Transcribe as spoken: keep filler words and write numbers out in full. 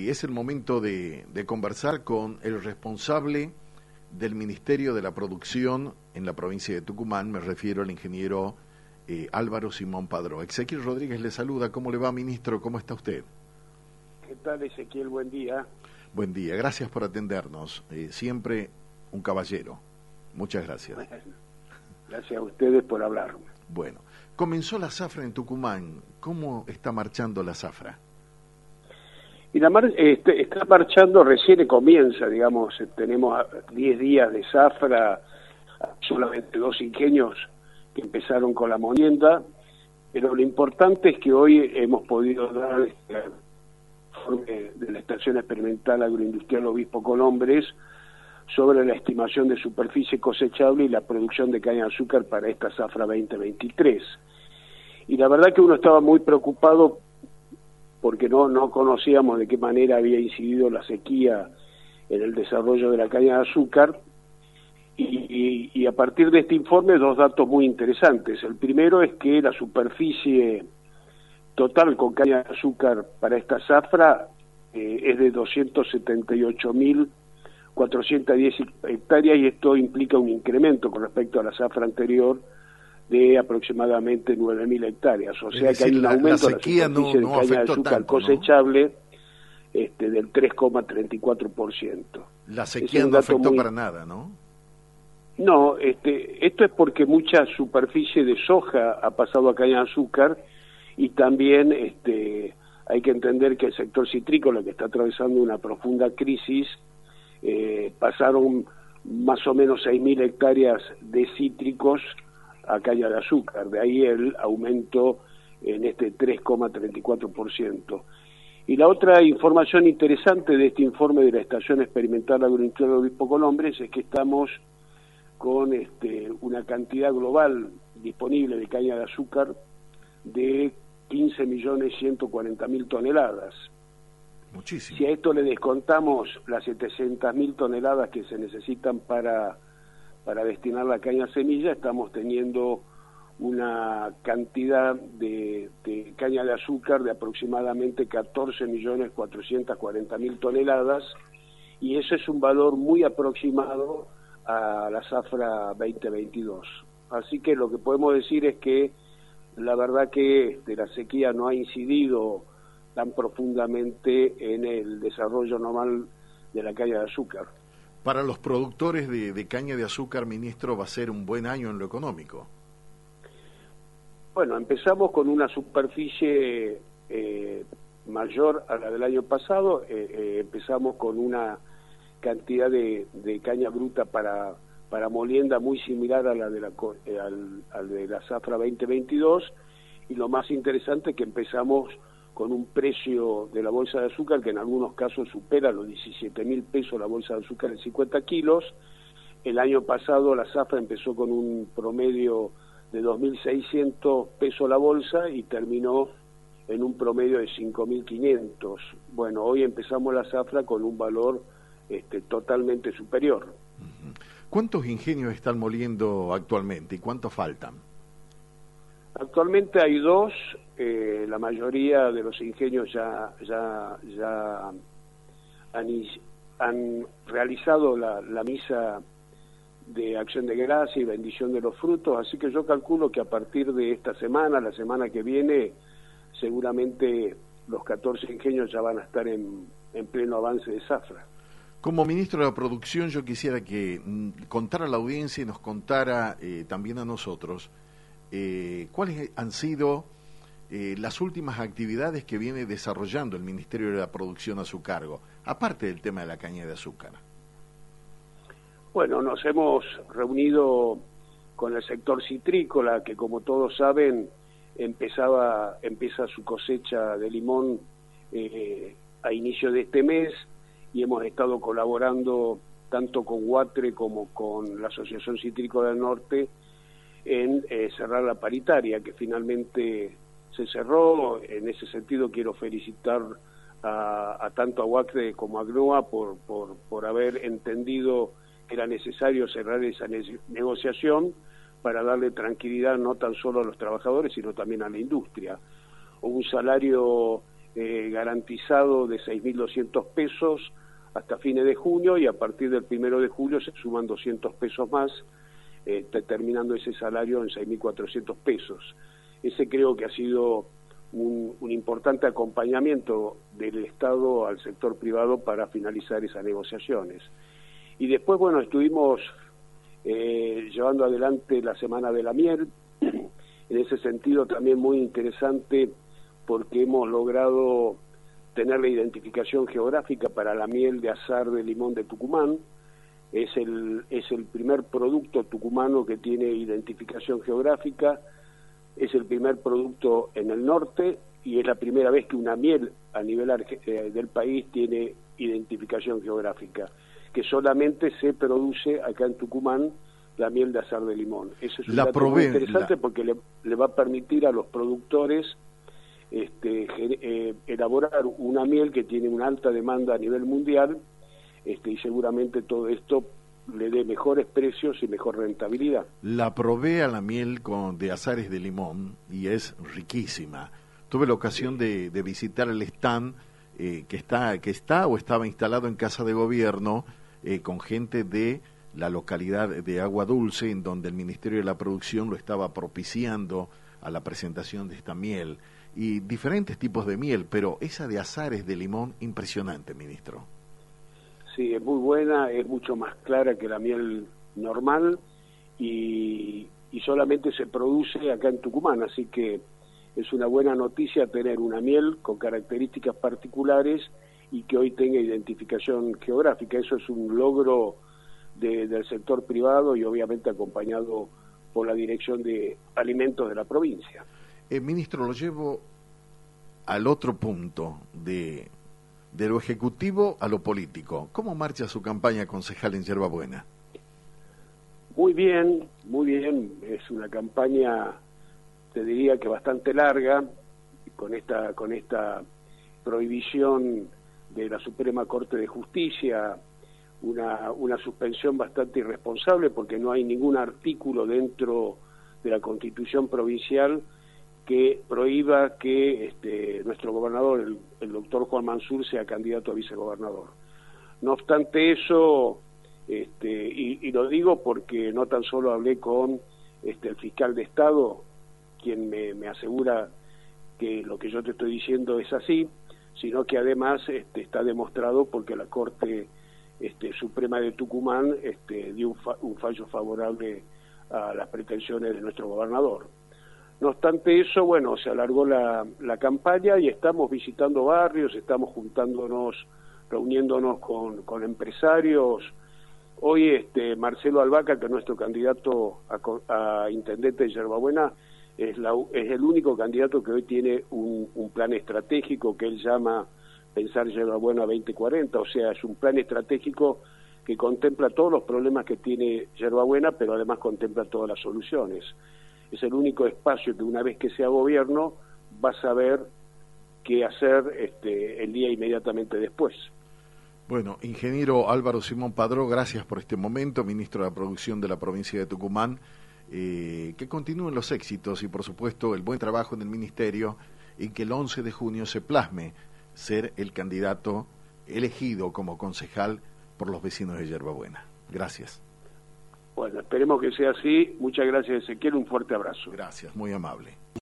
y es el momento de, de conversar con el responsable del Ministerio de la Producción en la provincia de Tucumán. Me refiero al ingeniero eh, Álvaro Simón Padró. Ezequiel Rodríguez le saluda. ¿Cómo le va, ministro? ¿Cómo está usted? ¿Qué tal, Ezequiel? Buen día. Buen día. Gracias por atendernos. Eh, siempre un caballero. Muchas gracias. Bueno, gracias a ustedes por hablarme. Bueno, comenzó la zafra en Tucumán. ¿Cómo está marchando la zafra? Y la mar este, está marchando, recién comienza, digamos, tenemos diez días de zafra, solamente dos ingenios que empezaron con la molienda, pero lo importante es que hoy hemos podido dar este informe de la Estación Experimental Agroindustrial Obispo Colombres sobre la estimación de superficie cosechable y la producción de caña de azúcar para esta zafra veinte veintitrés. Y la verdad que uno estaba muy preocupado porque no, no conocíamos de qué manera había incidido la sequía en el desarrollo de la caña de azúcar, y, y, y a partir de este informe dos datos muy interesantes. El primero es que la superficie total con caña de azúcar para esta zafra eh, es de doscientos setenta y ocho mil cuatrocientas diez hectáreas, y esto implica un incremento con respecto a la zafra anterior de aproximadamente nueve mil hectáreas, o sea decir, que hay un la, aumento la de la superficie no, no de caña de azúcar tanto, cosechable, ¿no? este, del tres coma treinta y cuatro por ciento. La sequía no afectó muy... para nada, ¿no? No, este, esto es porque mucha superficie de soja ha pasado a caña de azúcar, y también este, hay que entender que el sector citrícola, que está atravesando una profunda crisis, eh, pasaron más o menos seis mil hectáreas de cítricos a caña de azúcar, de ahí el aumento en este tres coma treinta y cuatro por ciento. Y la otra información interesante de este informe de la Estación Experimental Agroindustrial Obispo Colombres es que estamos con este, una cantidad global disponible de caña de azúcar de quince millones ciento cuarenta mil toneladas. Muchísimo. Si a esto le descontamos las setecientas mil toneladas que se necesitan para para destinar la caña a semilla, estamos teniendo una cantidad de, de caña de azúcar de aproximadamente catorce millones cuatrocientas cuarenta mil toneladas, y ese es un valor muy aproximado a la zafra veinte veintidós. Así que lo que podemos decir es que la verdad que este, la sequía no ha incidido tan profundamente en el desarrollo normal de la caña de azúcar. Para los productores de, de caña de azúcar, ministro, va a ser un buen año en lo económico. Bueno, empezamos con una superficie eh, mayor a la del año pasado, eh, eh, empezamos con una cantidad de, de caña bruta para, para molienda muy similar a la de la, eh, al, al de la zafra veinte veintidós, y lo más interesante es que empezamos con un precio de la bolsa de azúcar que en algunos casos supera los diecisiete mil pesos la bolsa de azúcar en cincuenta kilos. El año pasado la zafra empezó con un promedio de dos mil seiscientos pesos la bolsa y terminó en un promedio de cinco mil quinientos. Bueno, hoy empezamos la zafra con un valor este, totalmente superior. ¿Cuántos ingenios están moliendo actualmente y cuántos faltan? Actualmente hay dos, eh, la mayoría de los ingenios ya ya ya han, han realizado la, la misa de acción de gracia y bendición de los frutos, así que yo calculo que a partir de esta semana, la semana que viene, seguramente los catorce ingenios ya van a estar en, en pleno avance de zafra. Como ministro de la Producción, yo quisiera que mm, contara a la audiencia y nos contara eh, también a nosotros Eh, ¿cuáles han sido eh, las últimas actividades que viene desarrollando el Ministerio de la Producción a su cargo, aparte del tema de la caña de azúcar? Bueno, nos hemos reunido con el sector citrícola, que como todos saben empezaba empieza su cosecha de limón eh, a inicio de este mes, y hemos estado colaborando tanto con UATRE como con la Asociación Citrícola del Norte en eh, cerrar la paritaria, que finalmente se cerró. En ese sentido quiero felicitar a, a tanto a UATRE como a GNOA por, por, por haber entendido que era necesario cerrar esa ne negociación para darle tranquilidad no tan solo a los trabajadores, sino también a la industria. Un salario eh, garantizado de seis mil doscientos pesos hasta fines de junio, y a partir del primero de julio se suman doscientos pesos más, eh, terminando ese salario en seis mil cuatrocientos pesos. Ese creo que ha sido un, un importante acompañamiento del Estado al sector privado para finalizar esas negociaciones. Y después, bueno, estuvimos eh, llevando adelante la Semana de la Miel, en ese sentido también muy interesante porque hemos logrado tener la identificación geográfica para la miel de azahar de limón de Tucumán. Es el, es el primer producto tucumano que tiene identificación geográfica, es el primer producto en el norte y es la primera vez que una miel a nivel eh, del país tiene identificación geográfica, que solamente se produce acá en Tucumán la miel de azahar de limón. Eso es un la dato probé, muy interesante la... porque le, le va a permitir a los productores este, eh, elaborar una miel que tiene una alta demanda a nivel mundial, este, y seguramente todo esto le dé mejores precios y mejor rentabilidad. La probé a la miel con, de azares de limón y es riquísima. Tuve la ocasión de, de visitar el stand eh, que está que está o estaba instalado en Casa de Gobierno eh, con gente de la localidad de Agua Dulce, en donde el Ministerio de la Producción lo estaba propiciando a la presentación de esta miel. Y diferentes tipos de miel, pero esa de azares de limón, impresionante, ministro. Sí, es muy buena, es mucho más clara que la miel normal y, y solamente se produce acá en Tucumán, así que es una buena noticia tener una miel con características particulares y que hoy tenga identificación geográfica. Eso es un logro de, del sector privado y obviamente acompañado por la Dirección de Alimentos de la provincia. Eh, ministro, lo llevo al otro punto, de, de lo ejecutivo a lo político. ¿Cómo marcha su campaña concejal en Yerba Buena? Muy bien, muy bien. Es una campaña, te diría que bastante larga, con esta, con esta prohibición de la Suprema Corte de Justicia, una, una suspensión bastante irresponsable porque no hay ningún artículo dentro de la Constitución provincial que prohíba que este, nuestro gobernador, el, el doctor Juan Mansur, sea candidato a vicegobernador. No obstante eso, este, y, y lo digo porque no tan solo hablé con este, el fiscal de Estado, quien me, me asegura que lo que yo te estoy diciendo es así, sino que además este, está demostrado porque la Corte este, Suprema de Tucumán este, dio un, fa un fallo favorable a las pretensiones de nuestro gobernador. No obstante eso, bueno, se alargó la, la campaña y estamos visitando barrios, estamos juntándonos, reuniéndonos con, con empresarios. Hoy este, Marcelo Albaca, que es nuestro candidato a, a intendente de Yerba Buena, es, la, es el único candidato que hoy tiene un, un plan estratégico que él llama Pensar Yerba Buena veinte cuarenta, o sea, es un plan estratégico que contempla todos los problemas que tiene Yerba Buena, pero además contempla todas las soluciones. Es el único espacio que una vez que sea gobierno va a saber qué hacer este, el día inmediatamente después. Bueno, ingeniero Álvaro Simón Padró, gracias por este momento, ministro de la Producción de la provincia de Tucumán. Eh, que continúen los éxitos y por supuesto el buen trabajo en el ministerio y que el once de junio se plasme ser el candidato elegido como concejal por los vecinos de Yerba Buena. Gracias. Bueno, esperemos que sea así. Muchas gracias, Ezequiel. Un fuerte abrazo. Gracias, muy amable.